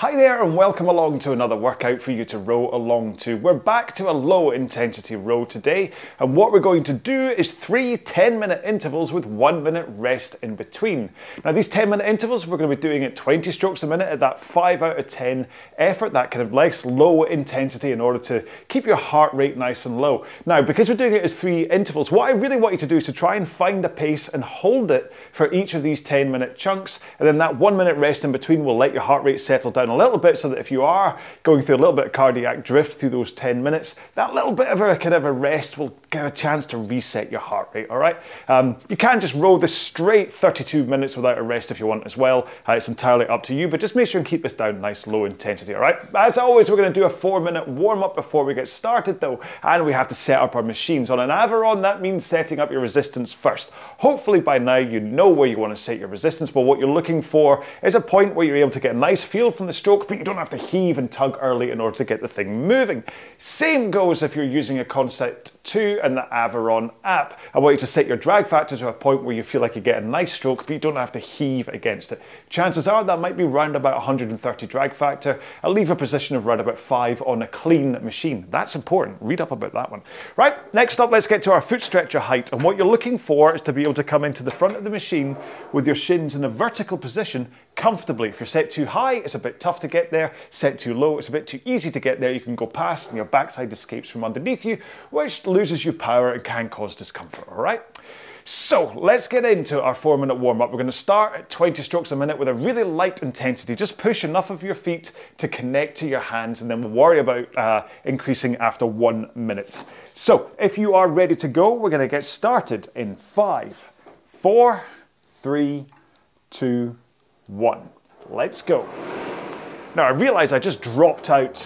Hi there and welcome along to another workout for you to row along to. We're back to a low intensity row today, and what we're going to do is 3 10-minute intervals with 1 minute rest in between. Now these 10-minute intervals we're going to be doing at 20 strokes a minute at that 5 out of 10 effort, that kind of nice low intensity in order to keep your heart rate nice and low. Now because we're doing it as 3 intervals, what I really want you to do is to try and find a pace and hold it for each of these 10-minute chunks, and then that 1 minute rest in between will let your heart rate settle down a little bit, so that if you are going through a little bit of cardiac drift through those 10 minutes, that little bit of a kind of a rest will give a chance to reset your heart rate, all right? You can just row this straight 32 minutes without a rest if you want as well. It's entirely up to you, but just make sure and keep this down nice low intensity, all right? As always, we're going to do a 4-minute warm-up before we get started though, and we have to set up our machines. On an Aviron, that means setting up your resistance first. Hopefully by now you know where you want to set your resistance, but what you're looking for is a point where you're able to get a nice feel from the stroke, but you don't have to heave and tug early in order to get the thing moving. Same goes if you're using a Concept 2 and the Aviron app. I want you to set your drag factor to a point where you feel like you get a nice stroke, but you don't have to heave against it. Chances are that might be round about 130 drag factor. I'll leave a position of round about 5 on a clean machine. That's important. Read up about that one. Right, next up, let's get to our foot stretcher height. And what you're looking for is to be able to come into the front of the machine with your shins in a vertical position comfortably. If you're set too high, it's a bit tough to get there. Set too low, it's a bit too easy to get there. You can go past and your backside escapes from underneath you, which loses you power and can cause discomfort, all right? So let's get into our 4-minute warm-up. We're going to start at 20 strokes a minute with a really light intensity. Just push enough of your feet to connect to your hands, and then we'll worry about increasing after 1 minute. So if you are ready to go, we're going to get started in 5, 4, 3, 2, 1. Let's go. Now I realize I just dropped out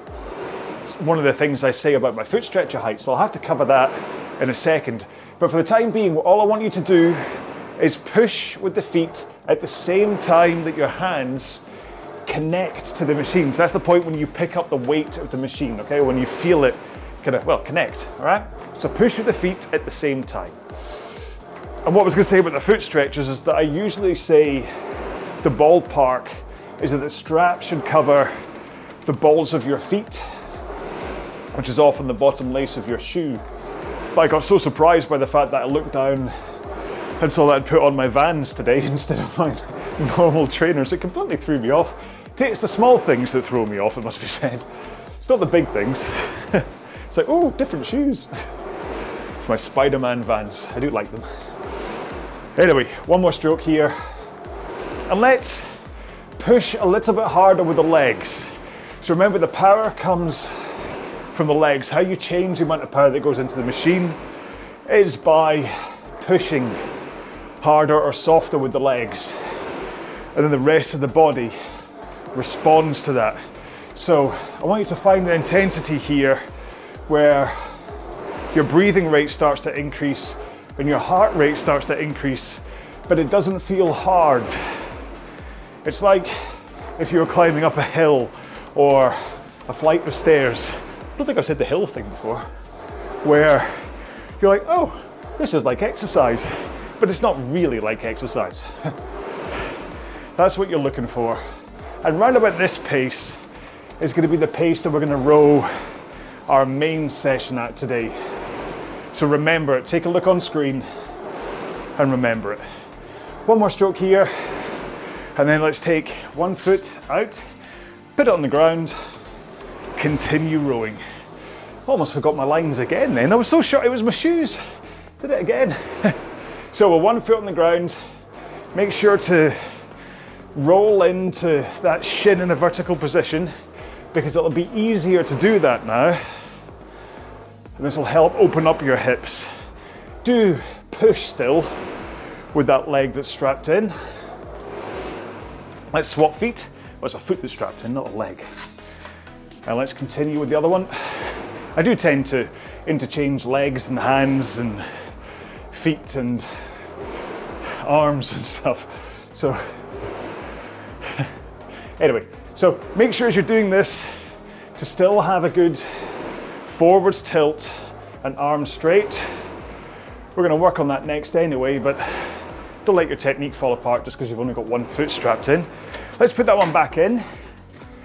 one of the things I say about my foot stretcher height, so I'll have to cover that in a second. But for the time being, all I want you to do is push with the feet at the same time that your hands connect to the machine. So that's the point when you pick up the weight of the machine, okay? When you feel it kind of, well, connect, all right? So push with the feet at the same time. And what I was going to say about the foot stretchers is that I usually say the ballpark is that the strap should cover the balls of your feet, which is often the bottom lace of your shoe. But I got so surprised by the fact that I looked down and saw that I'd put on my Vans today instead of my normal trainers. It completely threw me off. It's the small things that throw me off, it must be said. It's not the big things. It's like, oh, different shoes. It's my Spider-Man Vans. I do like them. Anyway, one more stroke here. And let's push a little bit harder with the legs. So remember, the power comes from the legs. How you change the amount of power that goes into the machine is by pushing harder or softer with the legs, and then the rest of the body responds to that. So I want you to find the intensity here where your breathing rate starts to increase and your heart rate starts to increase, but it doesn't feel hard. It's like if you were climbing up a hill or a flight of stairs. I don't think I've said the hill thing before, where you're like, oh, this is like exercise, but it's not really like exercise. That's what you're looking for. And round about this pace is going to be the pace that we're going to row our main session at today. So remember it, take a look on screen and remember it. One more stroke here, and then let's take one foot out, put it on the ground, continue rowing. Almost forgot my lines again then. I was so sure it was my shoes. Did it again. So with one foot on the ground, make sure to roll into that shin in a vertical position, because it'll be easier to do that now. And this will help open up your hips. Do push still with that leg that's strapped in. Let's swap feet. Well, it's a foot that's strapped in, not a leg. And let's continue with the other one. I do tend to interchange legs and hands and feet and arms and stuff. So anyway, so make sure as you're doing this to still have a good forwards tilt and arms straight. We're going to work on that next anyway, but don't let your technique fall apart just because you've only got one foot strapped in. Let's put that one back in.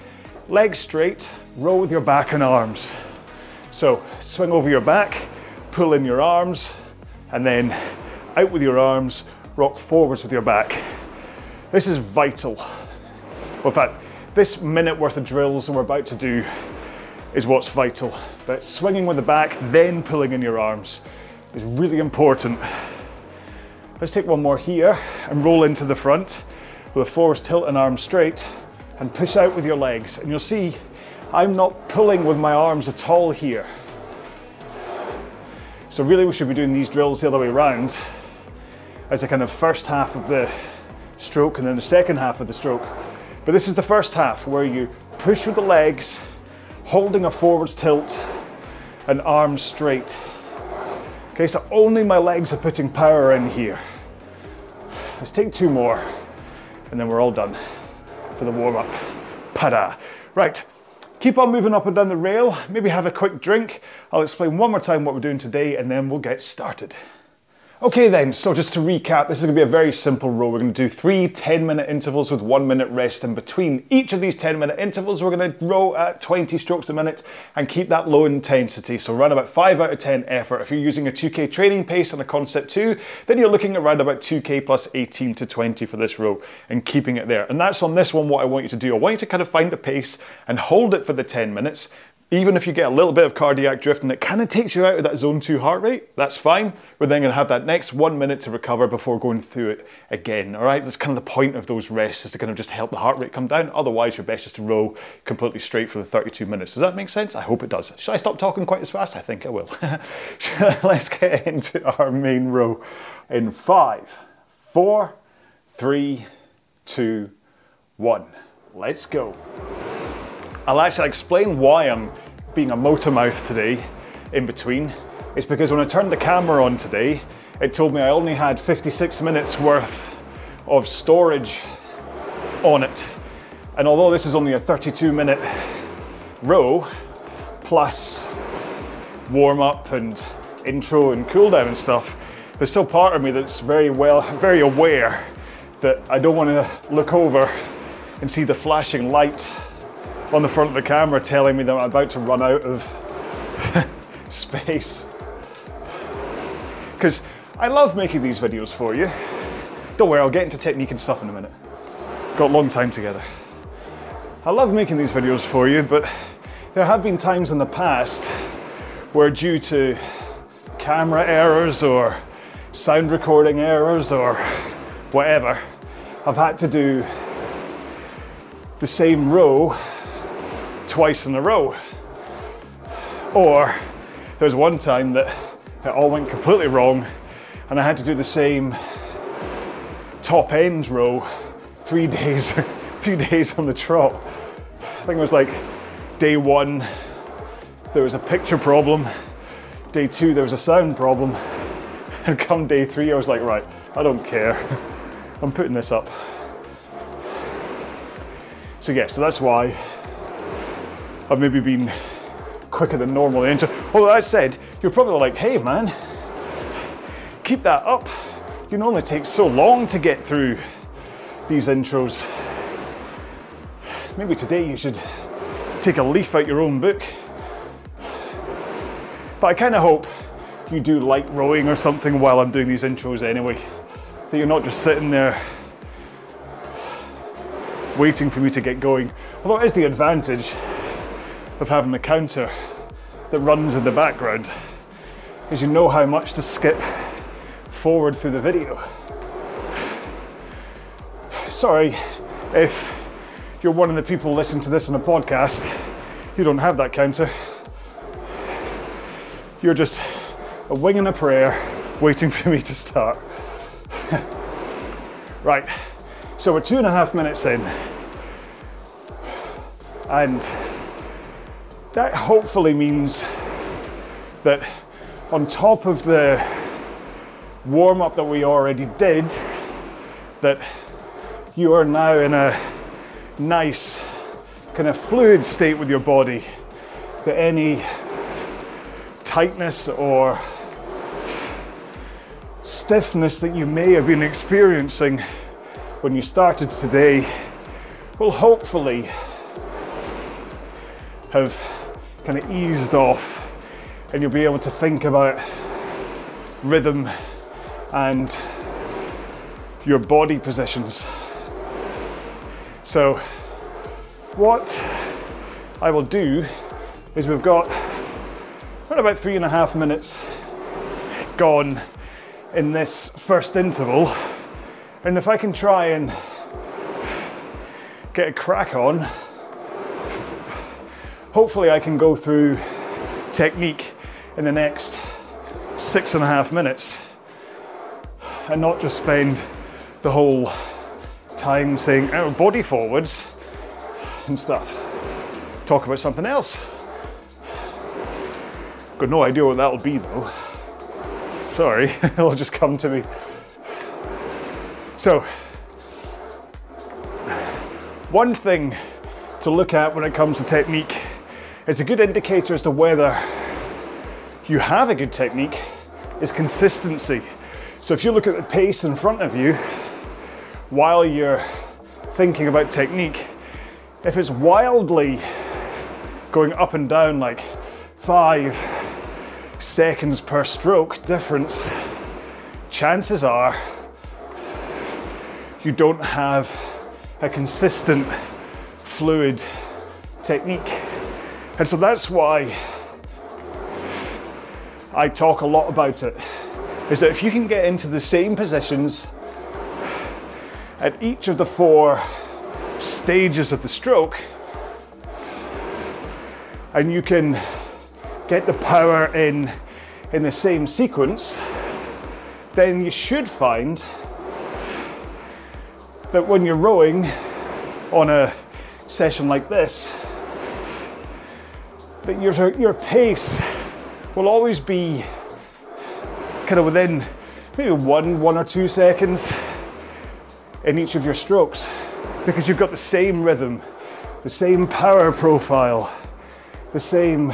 legs straight, row with your back and arms. So swing over your back, pull in your arms, and then out with your arms, rock forwards with your back. This is vital. Well, in fact, this minute worth of drills that we're about to do is what's vital. But swinging with the back, then pulling in your arms is really important. Let's take one more here and roll into the front with a forwards tilt and arms straight and push out with your legs. And you'll see I'm not pulling with my arms at all here. So really we should be doing these drills the other way around as a kind of first half of the stroke and then the second half of the stroke. But this is the first half where you push with the legs, holding a forwards tilt and arms straight. Okay, so only my legs are putting power in here. Let's take two more and then we're all done for the warm up. Pada. Right, keep on moving up and down the rail, maybe have a quick drink. I'll explain one more time what we're doing today and then we'll get started. Okay then, so just to recap, this is going to be a very simple row. We're going to do 3 10-minute intervals with 1 minute rest in between. Each of these 10-minute intervals, we're going to row at 20 strokes a minute and keep that low intensity. So run about 5 out of 10 effort. If you're using a 2K training pace on a Concept 2, then you're looking at around about 2K plus 18 to 20 for this row and keeping it there. And that's on this one what I want you to do. I want you to kind of find a pace and hold it for the 10 minutes. Even if you get a little bit of cardiac drift and it kind of takes you out of that zone 2 heart rate, that's fine. We're then going to have that next 1 minute to recover before going through it again, all right? That's kind of the point of those rests, is to kind of just help the heart rate come down. Otherwise, your best is to row completely straight for the 32 minutes. Does that make sense? I hope it does. Should I stop talking quite as fast? I think I will. Let's get into our main row in 5, 4, 3, 2, 1. Let's go. I'll actually explain why I'm being a motor mouth today in between. It's because when I turned the camera on today, it told me I only had 56 minutes worth of storage on it. And although this is only a 32-minute row, plus warm up and intro and cool down and stuff, there's still part of me that's very aware that I don't want to look over and see the flashing light on the front of the camera telling me that I'm about to run out of space. Because I love making these videos for you. Don't worry, I'll get into technique and stuff in a minute. Got a long time together. I love making these videos for you, but there have been times in the past where due to camera errors or sound recording errors or whatever, I've had to do the same row twice in a row. Or there was one time that it all went completely wrong and I had to do the same top end row 3 days, a few days on the trot. I think it was like day 1, there was a picture problem. Day 2, there was a sound problem. And come day 3, I was like, right, I don't care. I'm putting this up. So yeah, so that's why I've maybe been quicker than normal in the intro. Although that said, you're probably like, hey man, keep that up. You know, it only takes so long to get through these intros. Maybe today you should take a leaf out your own book. But I kind of hope you do like rowing or something while I'm doing these intros anyway. That you're not just sitting there waiting for me to get going. Although it is the advantage of having the counter that runs in the background, is you know how much to skip forward through the video. Sorry if you're one of the people listening to this on a podcast, you don't have that counter. You're just a wing and a prayer waiting for me to start. Right, so we're 2.5 minutes in, and that hopefully means that on top of the warm-up that we already did, that you are now in a nice kind of fluid state with your body, that any tightness or stiffness that you may have been experiencing when you started today will hopefully have kind of eased off, and you'll be able to think about rhythm and your body positions. So what I will do is we've got about 3.5 minutes gone in this first interval, and if I can try and get a crack on, hopefully I can go through technique in the next 6.5 minutes and not just spend the whole time saying body forwards and stuff. Talk about something else. Got no idea what that'll be though. Sorry, it'll just come to me. So, one thing to look at when it comes to technique is a good indicator as to whether you have a good technique is consistency. So if you look at the pace in front of you while you're thinking about technique, if it's wildly going up and down like 5 seconds per stroke difference, chances are you don't have a consistent fluid technique. And so that's why I talk a lot about it, is that if you can get into the same positions at each of the 4 stages of the stroke, and you can get the power in the same sequence, then you should find that when you're rowing on a session like this, that your pace will always be kind of within maybe 1 or 2 seconds in each of your strokes, because you've got the same rhythm, the same power profile, the same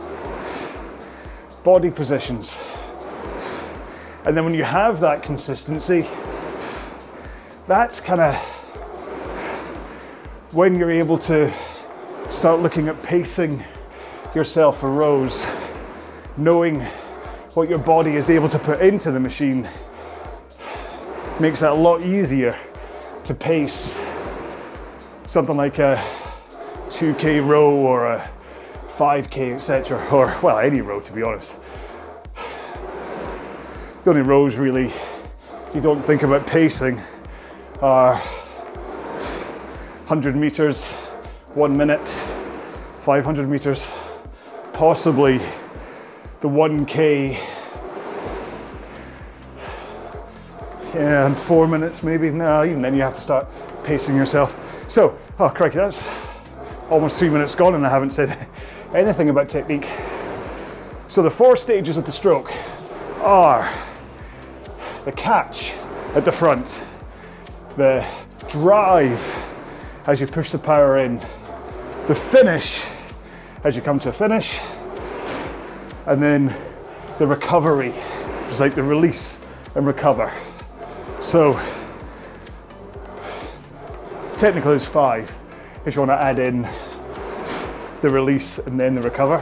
body positions. And then when you have that consistency, that's kind of when you're able to start looking at pacing yourself for rows, knowing what your body is able to put into the machine makes that a lot easier to pace something like a 2K row or a 5K, etc., or well, any row to be honest. The only rows really you don't think about pacing are 100 meters, 1 minute, 500 meters, possibly the 1K, yeah, and 4 minutes maybe. No, even then you have to start pacing yourself. So, oh crikey, that's almost 3 minutes gone and I haven't said anything about technique. So the 4 stages of the stroke are the catch at the front, the drive as you push the power in, the finish as you come to a finish, and then the recovery, it's like the release and recover. So technically it's 5 if you want to add in the release and then the recover.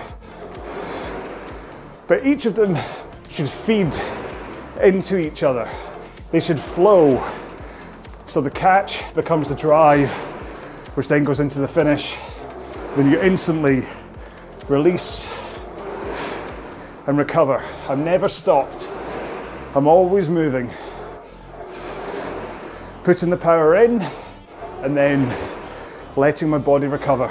But each of them should feed into each other. They should flow. So the catch becomes the drive, which then goes into the finish. Then you instantly release and recover. I'm never stopped. I'm always moving. Putting the power in and then letting my body recover.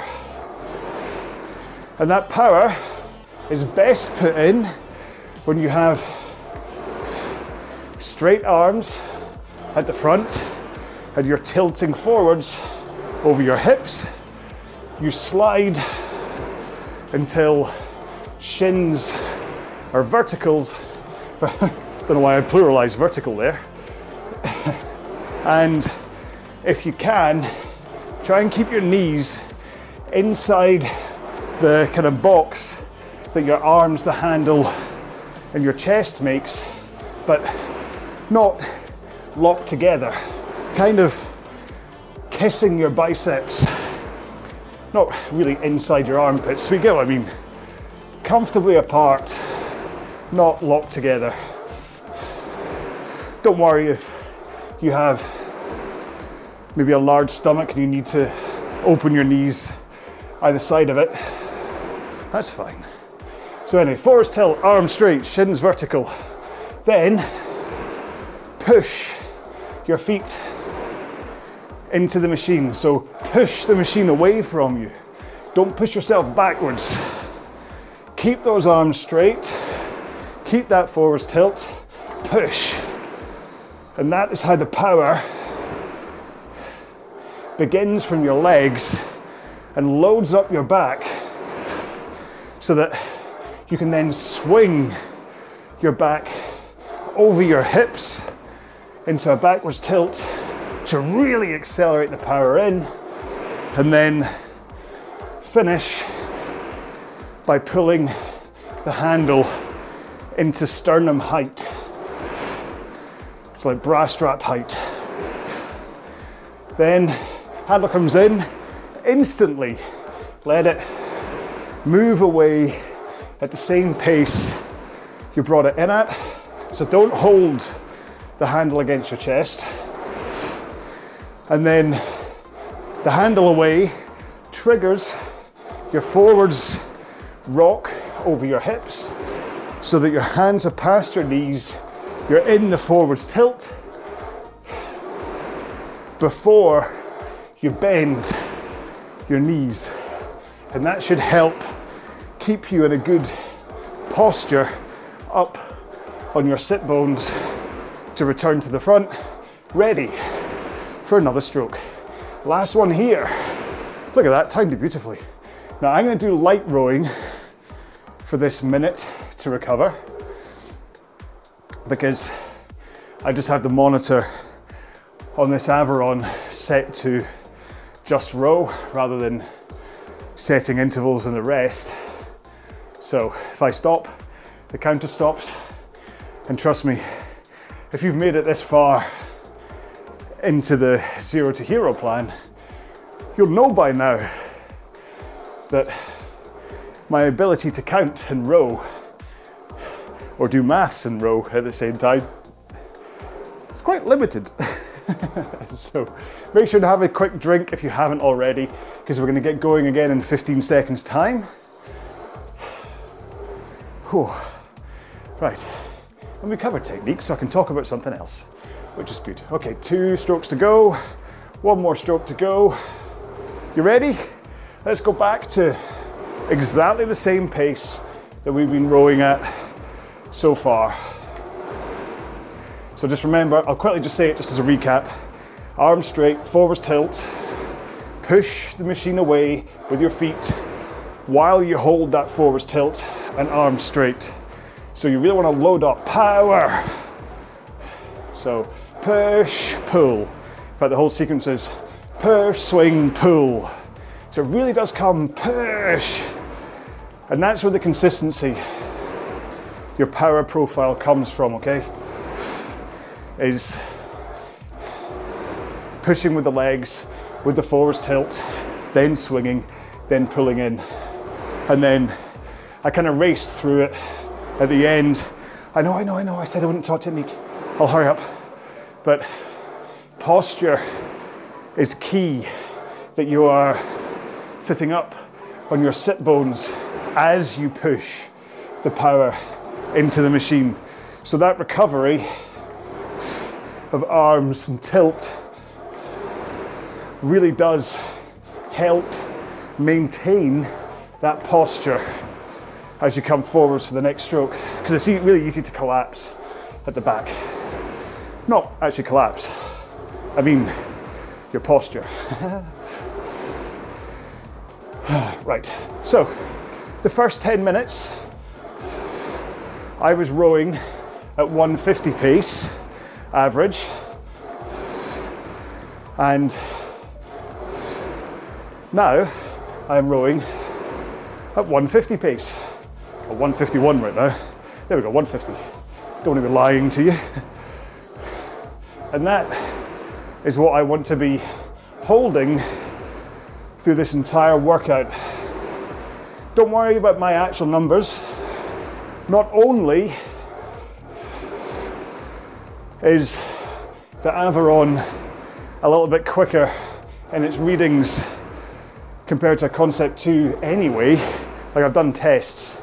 And that power is best put in when you have straight arms at the front and you're tilting forwards over your hips. You slide until shins or verticals, don't know why I pluralized vertical there. And if you can, try and keep your knees inside the kind of box that your arms, the handle, and your chest makes, but not locked together. Kind of kissing your biceps not really inside your armpits. We go, I mean, comfortably apart, not locked together. Don't worry if you have maybe a large stomach and you need to open your knees either side of it. That's fine. So anyway, forwards tilt, arms straight, shins vertical. Then push your feet into the machine. So push the machine away from you. Don't push yourself backwards. Keep those arms straight. Keep that forwards tilt. Push. And that is how the power begins from your legs and loads up your back so that you can then swing your back over your hips into a backwards tilt to really accelerate the power in, and then finish by pulling the handle into sternum height. It's like bra strap height. Then handle comes in, instantly let it move away at the same pace you brought it in at. So don't hold the handle against your chest. And then the handle away triggers your forwards rock over your hips so that your hands are past your knees. You're in the forwards tilt before you bend your knees. And that should help keep you in a good posture up on your sit bones to return to the front, ready for another stroke. Last one here. Look at that, timed it beautifully. Now I'm going to do light rowing for this minute to recover, because I just have the monitor on this Aviron set to just row rather than setting intervals and the rest. So if I stop, the counter stops. And trust me, if you've made it this far into the Zero to Hero plan, you'll know by now that my ability to count and row, or do maths and row at the same time, is quite limited. So make sure to have a quick drink if you haven't already, because we're going to get going again in 15 seconds time. Whew. Right, and we covered technique, so I can talk about something else, which is good. Okay, 2 strokes to go, 1 more stroke to go. You ready? Let's go back to exactly the same pace that we've been rowing at so far. So just remember, I'll quickly just say it just as a recap. Arms straight, forwards tilt, push the machine away with your feet while you hold that forwards tilt, and arms straight. So you really want to load up power. So push, pull. In fact, the whole sequence is push, swing, pull. So it really does come push. And that's where the consistency, your power profile comes from, okay? Is pushing with the legs, with the forwards tilt, then swinging, then pulling in. And then I kind of raced through it at the end. I know, I said I wouldn't talk technique. I'll hurry up. But posture is key, that you are sitting up on your sit bones as you push the power into the machine. So that recovery of arms and tilt really does help maintain that posture as you come forwards for the next stroke, because it's really easy to collapse at the back. Not actually collapse, I mean your posture. Right, so the first 10 minutes I was rowing at 150 pace average, and now I'm rowing at 150 pace, or 151 right now. There we go, 150. Don't want to be lying to you. And that is what I want to be holding through this entire workout. Don't worry about my actual numbers. Not only is the Aviron a little bit quicker in its readings compared to Concept 2 anyway, like I've done tests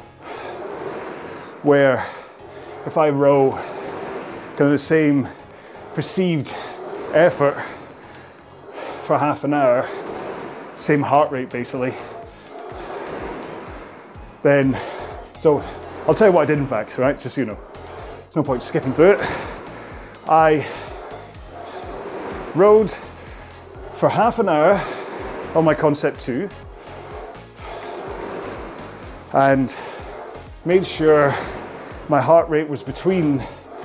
where if I row kind of the same perceived effort for half an hour, same heart rate basically, then, so I'll tell you what I did in fact, right, just so you know. There's no point skipping through it. I rowed for half an hour on my Concept 2 and made sure my heart rate was between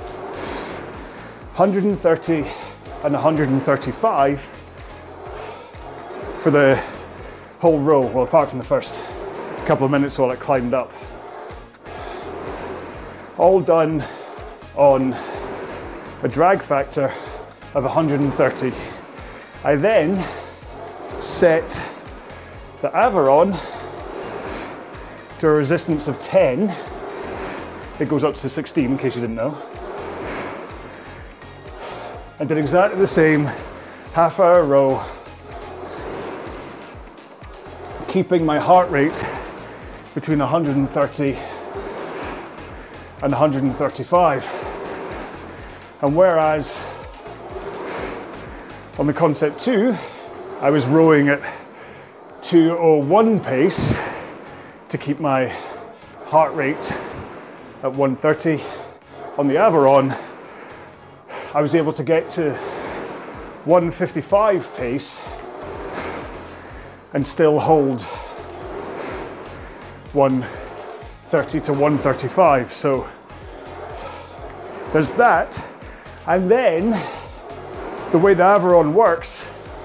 130 and 135 for the whole row, well, apart from the first couple of minutes while it climbed up. All done on a drag factor of 130. I then set the Aviron to a resistance of 10. It goes up to 16 in case you didn't know. And did exactly the same half-hour row, keeping my heart rate between 130 and 135. And whereas on the Concept 2, I was rowing at 2:01 pace to keep my heart rate at 130. On the Aviron, I was able to get to 155 pace and still hold 130 to 135. So there's that. And then the way the Aviron works,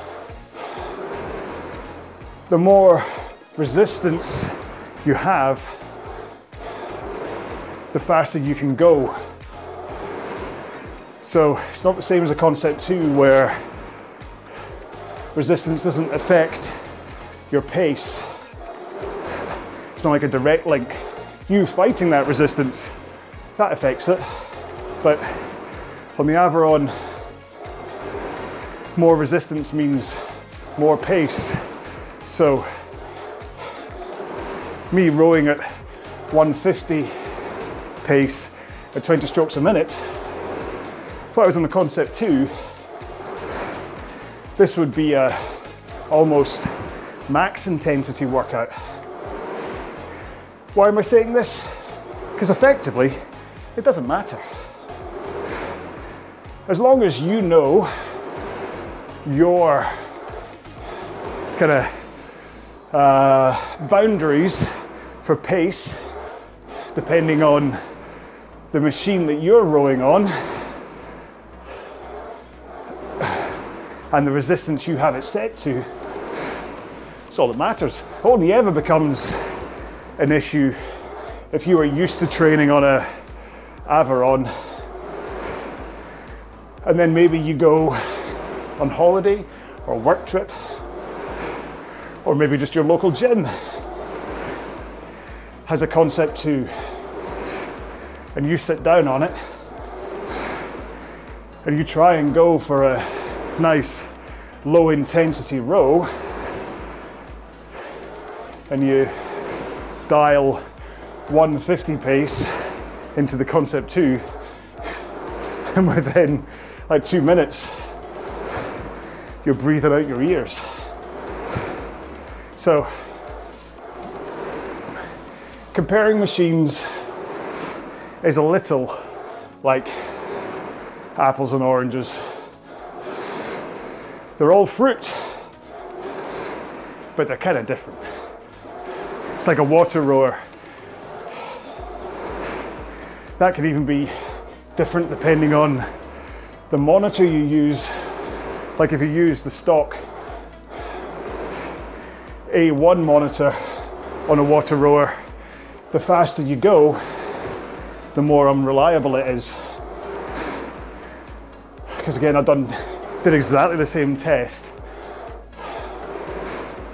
the more resistance you have, the faster you can go. So it's not the same as a Concept 2 where resistance doesn't affect your pace. It's not like a direct link. You fighting that resistance, that affects it. But on the Aviron, more resistance means more pace. So me rowing at 150 pace at 20 strokes a minute, if I was on the Concept 2, this would be a almost max intensity workout. Why am I saying this? Because effectively, it doesn't matter. As long as you know your kind of boundaries for pace, depending on the machine that you're rowing on and the resistance you have it set to, that's all that matters. It only ever becomes an issue if you are used to training on a Aviron and then maybe you go on holiday or work trip, or maybe just your local gym has a Concept 2 and you sit down on it and you try and go for a nice low intensity row and you dial 150 pace into the Concept 2 and within like 2 minutes you're breathing out your ears. So comparing machines is a little like apples and oranges. They're all fruit, but they're kind of different. It's like a water rower. That could even be different depending on the monitor you use. Like if you use the stock A1 monitor on a water rower, the faster you go, the more unreliable it is. Because again, did exactly the same test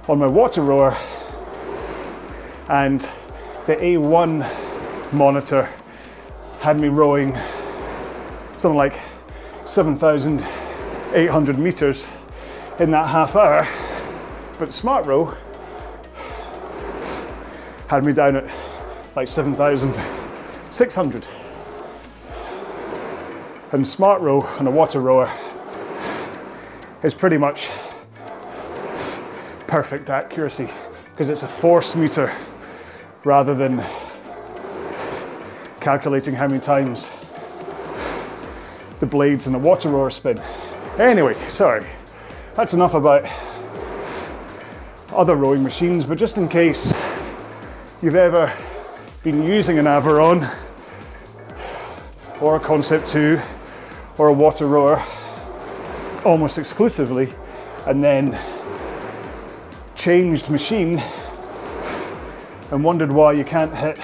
on my water rower, and the A1 monitor had me rowing something like 7,800 meters in that half hour, but Smart Row had me down at like 7,600. And Smart Row on a water rower is pretty much perfect accuracy because it's a force meter rather than calculating how many times the blades in the water rower spin. Anyway, sorry, that's enough about other rowing machines, but just in case you've ever been using an Aviron or a Concept 2 or a water rower almost exclusively and then changed machine and wondered why you can't hit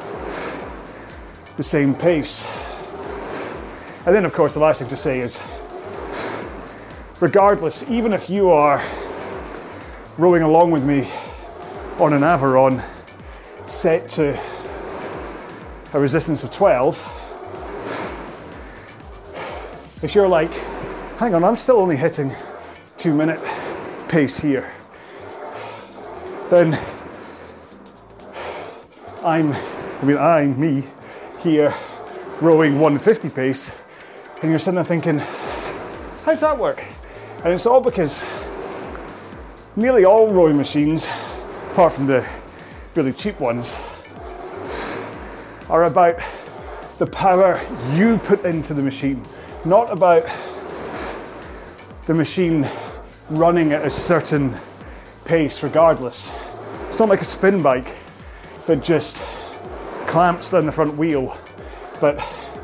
the same pace. And then of course the last thing to say is, regardless, even if you are rowing along with me on an Aviron set to a resistance of 12, if you're like, hang on, I'm still only hitting 2-minute pace here, then I'm me here rowing 150 pace, and you're sitting there thinking, how's that work? And it's all because nearly all rowing machines, apart from the really cheap ones, are about the power you put into the machine, not about the machine running at a certain pace regardless. It's not like a spin bike that just clamps down the front wheel, but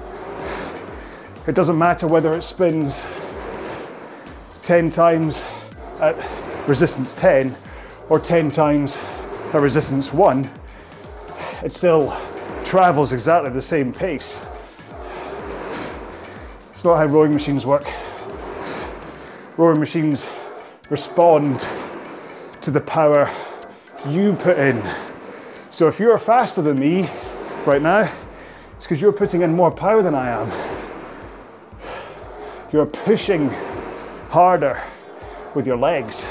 it doesn't matter whether it spins 10 times at resistance 10 or 10 times at resistance 1, it still travels exactly the same pace. It's not how rowing machines work. Rowing machines respond to the power you put in. So if you're faster than me right now, it's because you're putting in more power than I am. You're pushing harder with your legs.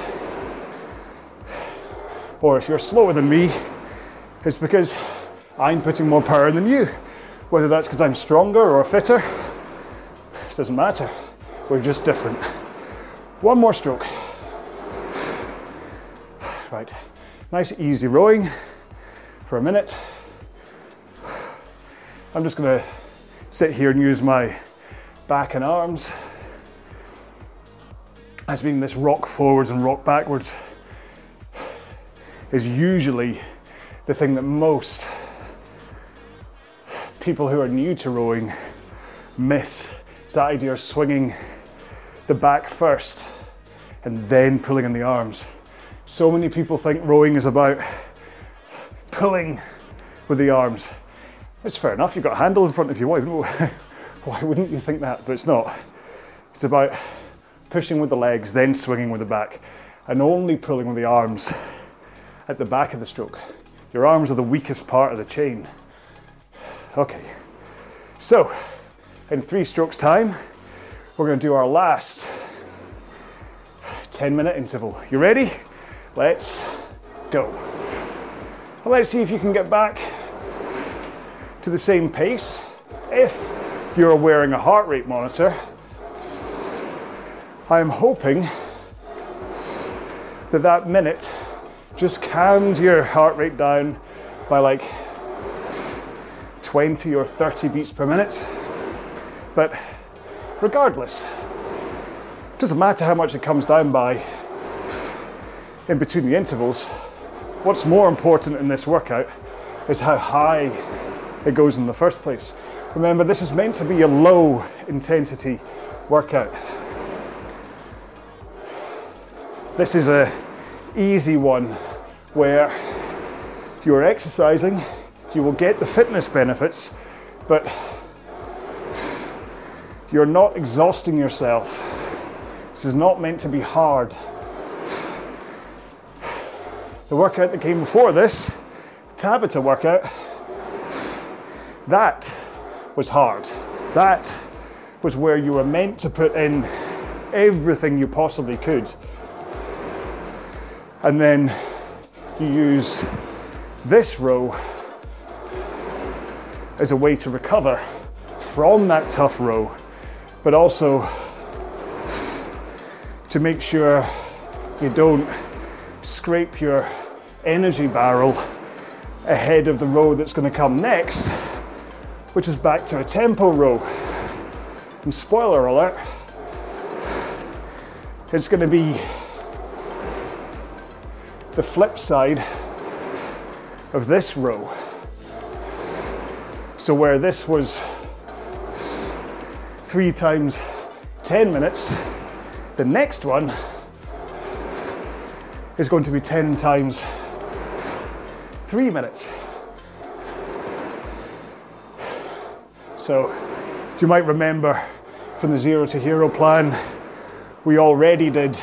Or if you're slower than me, it's because I'm putting more power in than you. Whether that's because I'm stronger or fitter, it doesn't matter. We're just different. One more stroke. Right, nice easy rowing for a minute. I'm just gonna sit here and use my back and arms as being this rock forwards and rock backwards is usually the thing that most people who are new to rowing miss. It's that idea of swinging the back first and then pulling in the arms. So many people think rowing is about pulling with the arms. It's fair enough, you've got a handle in front of you. Why wouldn't you think that? But it's not. It's about pushing with the legs, then swinging with the back, and only pulling with the arms at the back of the stroke. Your arms are the weakest part of the chain. Okay, so in 3 strokes time, we're going to do our last 10-minute interval. You ready? Let's go. Well, let's see if you can get back to the same pace. If you're wearing a heart rate monitor, I'm hoping that that minute just calmed your heart rate down by like 20 or 30 beats per minute. But regardless, it doesn't matter how much it comes down by in between the intervals. What's more important in this workout is how high it goes in the first place. Remember, this is meant to be a low intensity workout. This is an easy one where you're exercising, you will get the fitness benefits, but you're not exhausting yourself. This is not meant to be hard. The workout that came before this, Tabata workout, that was hard. That was where you were meant to put in everything you possibly could. And then you use this row as a way to recover from that tough row, but also to make sure you don't scrape your energy barrel ahead of the row that's going to come next, which is back to a tempo row. And spoiler alert, it's going to be the flip side of this row. So where this was 3 times 10 minutes, the next one is going to be 10 times 3 minutes. So you might remember from the Zero to Hero plan, we already did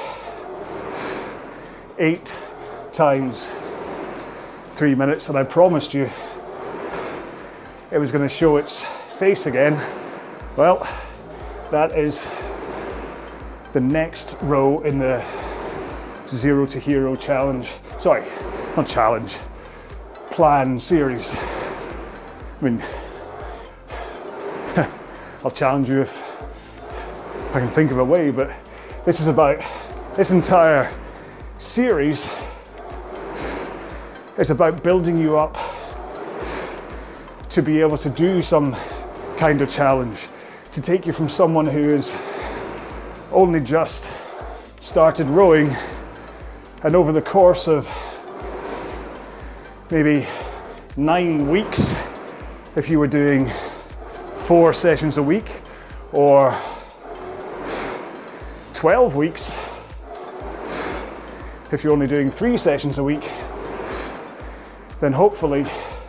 8 times 3 minutes, and I promised you it was going to show its face again. Well, that is the next row in the Zero to Hero challenge. Sorry, not challenge, plan series. I mean, I'll challenge you if I can think of a way, but this is about, this entire series is about building you up to be able to do some kind of challenge, to take you from someone who has only just started rowing, and over the course of maybe 9 weeks, if you were doing 4 sessions a week, or 12 weeks if you're only doing 3 sessions a week, then hopefully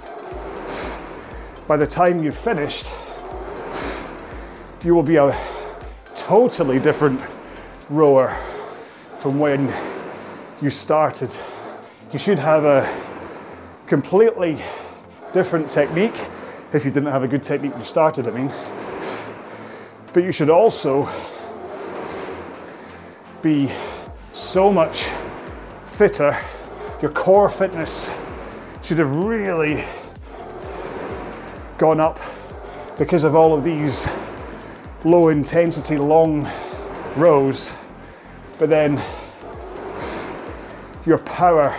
by the time you've finished, you will be a totally different rower from when you started. You should have a completely different technique if you didn't have a good technique when you started, I mean. But you should also be so much fitter. Your core fitness should have really gone up because of all of these low intensity, long rows. But then your power,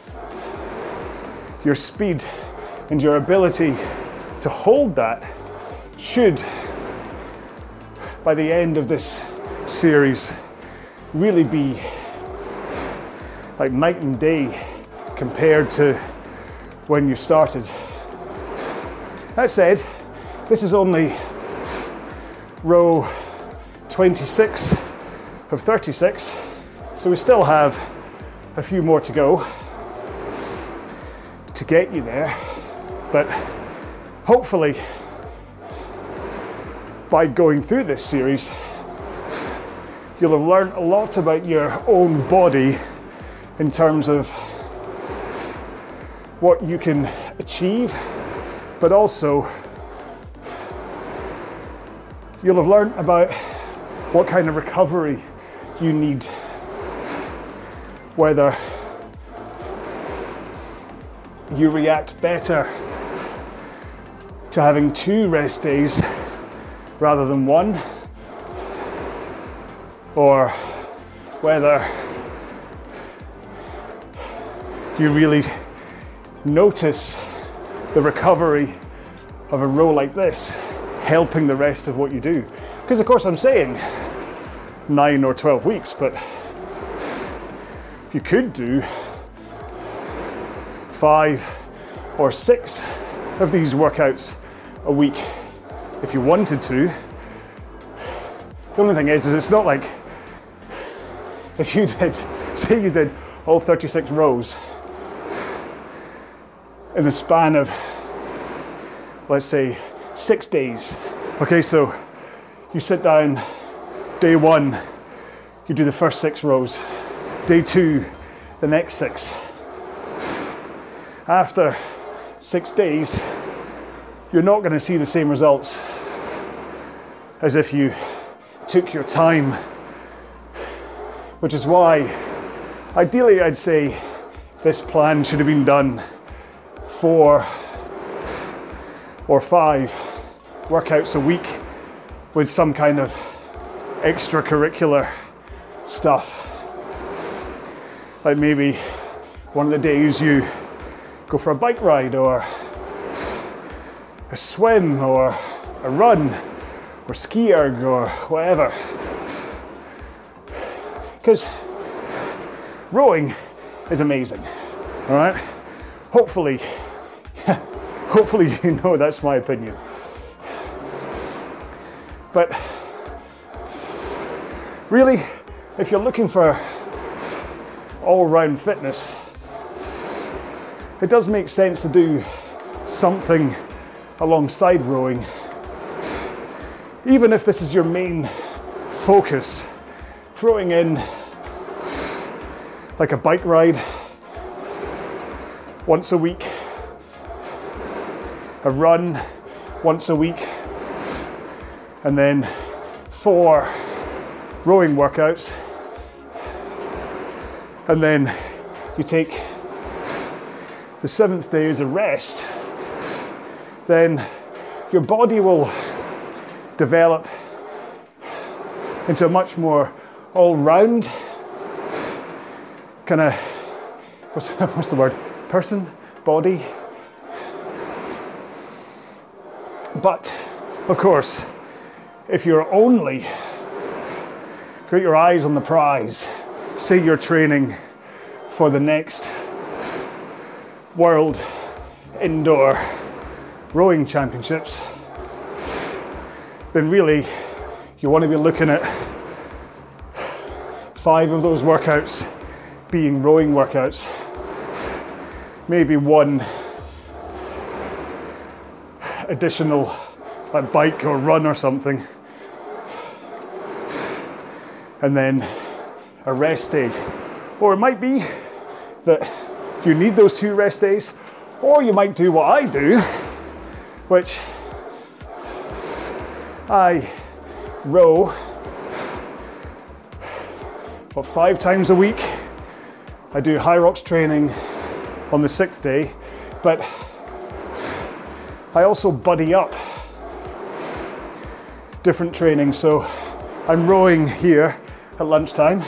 your speed, and your ability to hold that should, by the end of this series, really be like night and day compared to when you started. That said, this is only row 26 of 36, so we still have a few more to go to get you there, but hopefully by going through this series, you'll have learned a lot about your own body in terms of what you can achieve, but also you'll have learned about what kind of recovery you need, whether you react better to having 2 rest days rather than 1, or whether you really notice the recovery of a row like this helping the rest of what you do. Because of course I'm saying 9 or 12 weeks, but you could do 5 or 6 of these workouts a week if you wanted to. The only thing is it's not like if you did, say you did all 36 rows in the span of, let's say, 6 days. Okay, so you sit down, day 1, you do the first 6 rows, day 2, the next 6, after 6 days, you're not going to see the same results as if you took your time, which is why ideally I'd say this plan should have been done 4 or 5 workouts a week with some kind of extracurricular stuff. Like maybe one of the days you go for a bike ride or a swim or a run or ski erg or whatever. Because rowing is amazing, all right? Hopefully you know that's my opinion. But really, if you're looking for all-round fitness, it does make sense to do something alongside rowing. Even if this is your main focus, throwing in like a bike ride once a week, a run once a week, and then 4 rowing workouts, and then you take the 7th day as a rest, then your body will develop into a much more all-round kind of, what's the word, person, body. But of course, if you've got your eyes on the prize, say you're training for the next World Indoor Rowing Championships, then really you want to be looking at 5 of those workouts being rowing workouts, maybe 1 additional like bike or run or something, and then a rest day. Or it might be that you need those 2 rest days, or you might do what I do, which I row 5 times a week. I do high rocks training on the 6th day, but I also buddy up different training. So I'm rowing here at lunchtime.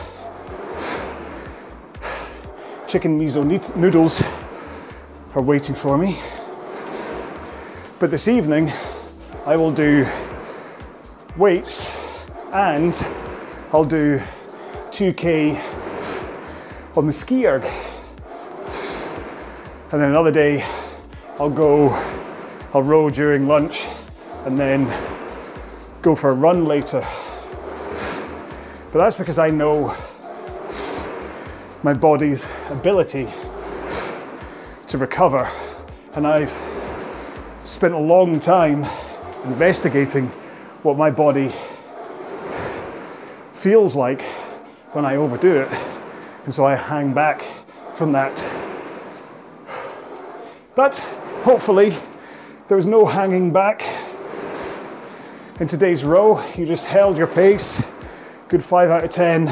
Chicken miso noodles are waiting for me. But this evening I will do weights and I'll do 2K on the ski erg. And then another day I'll row during lunch and then go for a run later. But that's because I know my body's ability to recover, and I've spent a long time investigating what my body feels like when I overdo it, and so I hang back from that. But hopefully there was no hanging back in today's row. You just held your pace, good 5 out of 10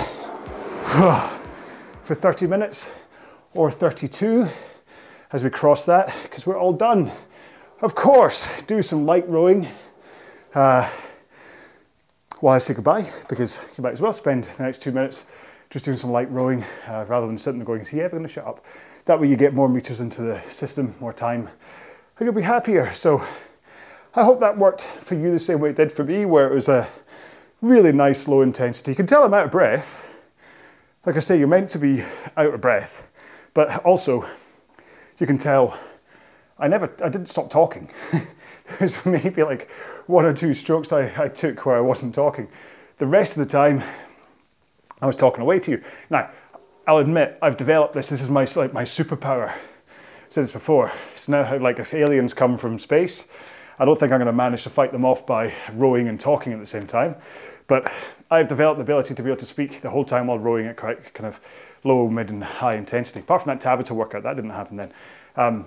for 30 minutes or 32 as we cross that, because we're all done. Of course, do some light rowing while I say goodbye, because you might as well spend the next 2 minutes just doing some light rowing rather than sitting there going, is he ever going to shut up? That way you get more meters into the system, more time, and you'll be happier. So I hope that worked for you the same way it did for me, where it was a really nice low intensity. You can tell I'm out of breath. Like I say, you're meant to be out of breath, but also you can tell I didn't stop talking. There's maybe like 1 or 2 strokes I took where I wasn't talking. The rest of the time I was talking away to you. Now, I'll admit, I've developed this. This is my superpower. I said this before. It's now how, like, if aliens come from space, I don't think I'm going to manage to fight them off by rowing and talking at the same time. But I've developed the ability to be able to speak the whole time while rowing at quite kind of low, mid and high intensity. Apart from that Tabata workout, that didn't happen then.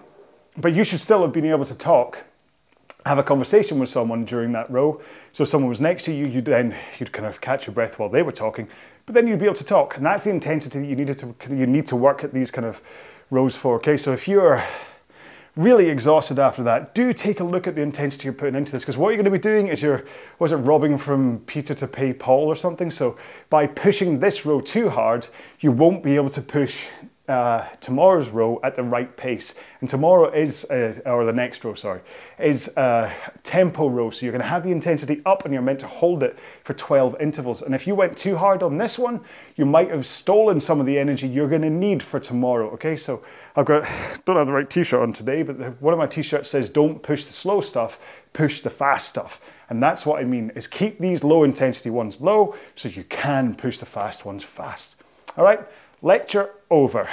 But you should still have been able to talk, have a conversation with someone during that row. So if someone was next to you, you'd kind of catch your breath while they were talking, but then you'd be able to talk. And that's the intensity that you need to work at these kind of rows for. Okay, so if you're really exhausted after that, do take a look at the intensity you're putting into this, because what you're going to be doing is robbing from Peter to pay Paul or something. So by pushing this row too hard, you won't be able to push tomorrow's row at the right pace. And tomorrow is, or the next row, sorry, is a tempo row. So you're going to have the intensity up and you're meant to hold it for 12 intervals. And if you went too hard on this one, you might have stolen some of the energy you're going to need for tomorrow. Okay, so don't have the right t-shirt on today, but one of my t-shirts says, don't push the slow stuff, push the fast stuff. And that's what I mean, is keep these low intensity ones low so you can push the fast ones fast. All right, lecture over.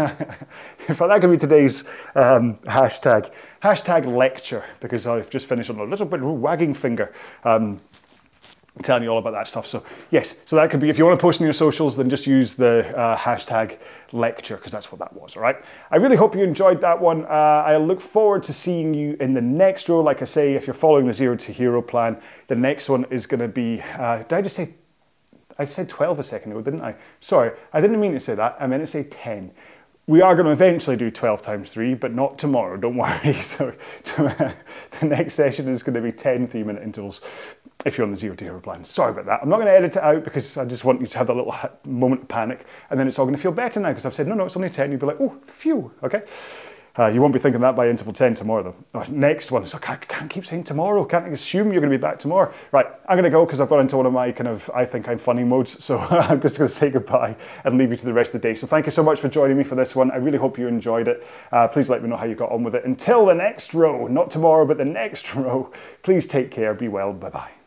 In fact, that could be today's hashtag lecture, because I've just finished on a little bit of a wagging finger. Telling you all about that stuff. So yes, so that could be, if you want to post on your socials, then just use the hashtag lecture, because that's what that was. All right, I really hope you enjoyed that one. I look forward to seeing you in the next row. Like I say, if you're following the Zero to Hero plan, the next one is going to be, did I just say, I said 12 a second ago, didn't I? Sorry, I didn't mean to say that. I meant to say 10. We are going to eventually do 12 times 3, but not tomorrow, don't worry. So the next session is going to be 10 3-minute intervals if you're on the Zero to Hero plan. Sorry about that. I'm not going to edit it out because I just want you to have that little moment of panic, and then it's all going to feel better now because I've said, no, it's only 10. You'll be like, oh, phew, okay. You won't be thinking that by interval 10 tomorrow, though. Oh, next one. So I can't keep saying tomorrow. Can't assume you're going to be back tomorrow. Right, I'm going to go because I've got into one of my kind of I think I'm funny modes. So I'm just going to say goodbye and leave you to the rest of the day. So thank you so much for joining me for this one. I really hope you enjoyed it. Please let me know how you got on with it. Until the next row, not tomorrow, but the next row, please take care. Be well. Bye-bye.